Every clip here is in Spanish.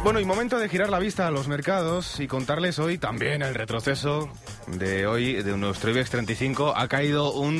Bueno, y momento de girar la vista a los mercados y contarles hoy también el retroceso de hoy de nuestro IBEX 35. Ha caído un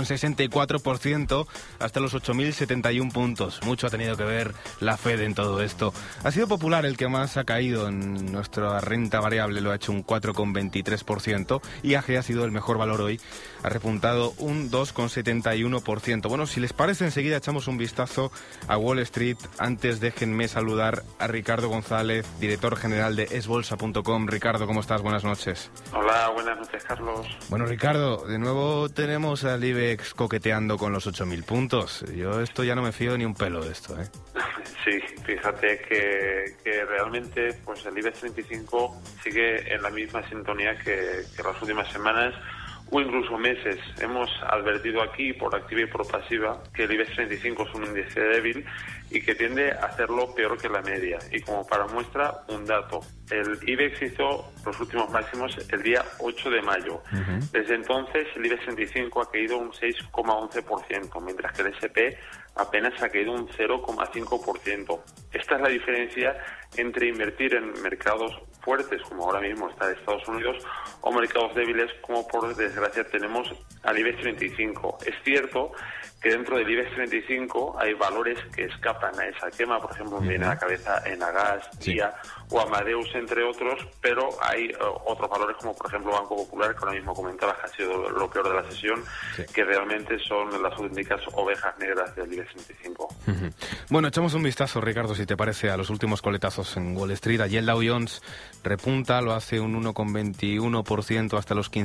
0,64% hasta los 8.071 puntos. Mucho ha tenido que ver la Fed en todo esto. Ha sido Popular el que más ha caído en nuestra renta variable, lo ha hecho un 4,23%, y AG ha sido el mejor valor hoy, ha repuntado un 2,71%. Bueno, si les parece, enseguida echamos un vistazo a Wall Street. Antes déjenme saludar a Ricardo González, director general de esbolsa.com. Ricardo, ¿cómo estás? Buenas noches. Hola, buenas noches, Carlos. Bueno, Ricardo, de nuevo tenemos al IBEX coqueteando con los 8.000 puntos. Yo esto ya no me fío ni un pelo de esto, ¿eh? Sí, fíjate que realmente pues el IBEX 35 sigue en la misma sintonía que las últimas semanas o incluso meses. Hemos advertido aquí, por activa y por pasiva, que el IBEX 35 es un índice débil y que tiende a hacerlo peor que la media. Y como para muestra, un dato. El IBEX hizo los últimos máximos el día 8 de mayo. Desde entonces, el IBEX 35 ha caído un 6,11%, mientras que el S&P apenas ha caído un 0,5%. Esta es la diferencia entre invertir en mercados fuertes, como ahora mismo está Estados Unidos, o mercados débiles, como por desgracia tenemos al IBEX 35. Es cierto que dentro del IBEX 35 hay valores que escapan a esa quema, por ejemplo, me viene a la cabeza Enagas, Día o Amadeus, entre otros, pero hay otros valores como, por ejemplo, Banco Popular, que ahora mismo comentabas que ha sido lo peor de la sesión, que realmente son las auténticas ovejas negras del IBEX 35. Bueno, echamos un vistazo, Ricardo, si te parece, a los últimos coletazos en Wall Street. Allí el Dow Jones repunta, lo hace un 1,21% hasta los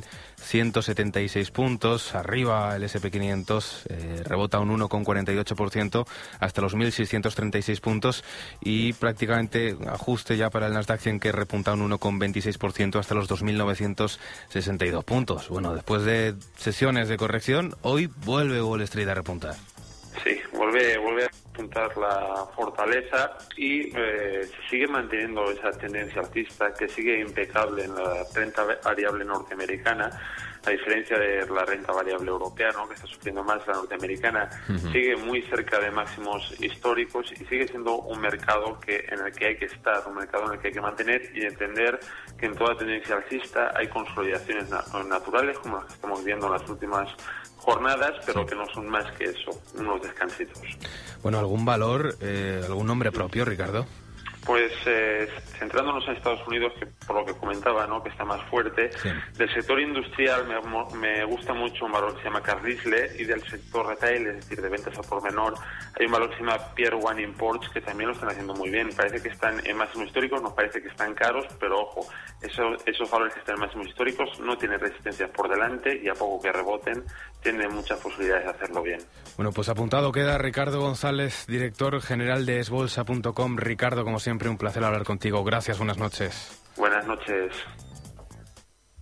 15.176 puntos. Arriba el S&P 500 rebota un 1,48% hasta los 1.636 puntos, y prácticamente ajuste ya para el Nasdaq 100, que repunta un 1,26% hasta los 2.962 puntos. Bueno, después de sesiones de corrección, hoy vuelve Wall Street a repuntar. Sí, vuelve a apuntar la fortaleza y se sigue manteniendo esa tendencia alcista que sigue impecable en la renta variable norteamericana, a diferencia de la renta variable europea, ¿no?, que está sufriendo más. La norteamericana sigue muy cerca de máximos históricos y sigue siendo un mercado en el que hay que estar, un mercado en el que hay que mantener y entender que en toda tendencia alcista hay consolidaciones naturales, como las que estamos viendo en las últimas jornadas, pero que no son más que eso, unos descansitos. Bueno, ¿algún valor, algún nombre propio, Ricardo? Pues centrándonos en Estados Unidos, que por lo que comentaba, ¿no?, que está más fuerte, del sector industrial me gusta mucho un valor que se llama Carlisle, y del sector retail, es decir, de ventas a por menor, hay un valor que se llama Pier One Imports, que también lo están haciendo muy bien. Parece que están en máximos históricos, nos parece que están caros, pero ojo, esos valores que están en máximos históricos no tienen resistencias por delante y a poco que reboten tienen muchas posibilidades de hacerlo bien. Bueno, pues apuntado queda. Ricardo González, director general de esbolsa.com. Ricardo, como siempre, un placer hablar contigo. Gracias, buenas noches. Buenas noches.